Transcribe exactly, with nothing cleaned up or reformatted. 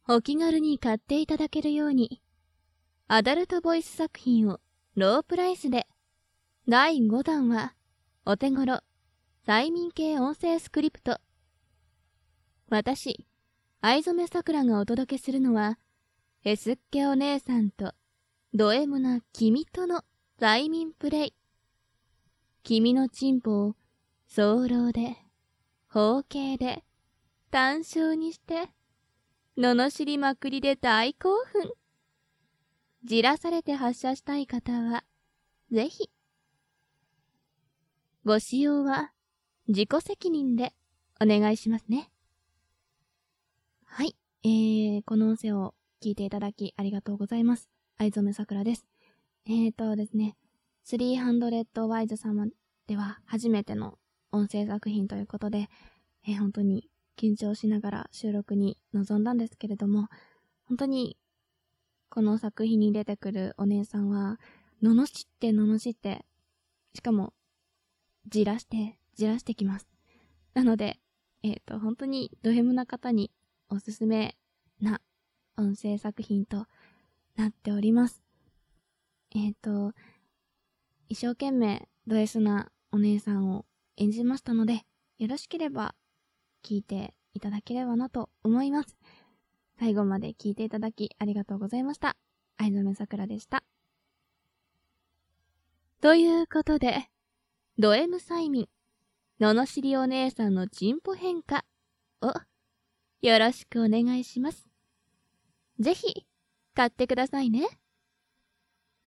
お気軽に買っていただけるように、アダルトボイス作品をロープライスで、だいごだんはお手頃催眠系音声スクリプト。私、藍染さくらがお届けするのは、へすっけお姉さんとド M な君との催眠プレイ。君のチンポを早漏で、包茎で、単勝にして、罵りまくりで大興奮。じらされて発射したい方は、ぜひ。ご使用は自己責任でお願いしますね。はい、えー、この音声を聞いていただきありがとうございます。藍染さくらです。えーとですね、スリーハンドレッドワイズ様では初めての音声作品ということで、えー、本当に緊張しながら収録に臨んだんですけれども、本当にこの作品に出てくるお姉さんは、罵って罵って、しかも、じらして、じらしてきます。なので、えっと、本当にド M な方におすすめな音声作品となっております。えっと、一生懸命ド S なお姉さんを演じましたので、よろしければ聞いていただければなと思います。最後まで聞いていただきありがとうございました。藍染さくらでした。ということで、ド M 催眠、罵りお姉さんのチンポ変化をよろしくお願いします。ぜひ買ってくださいね。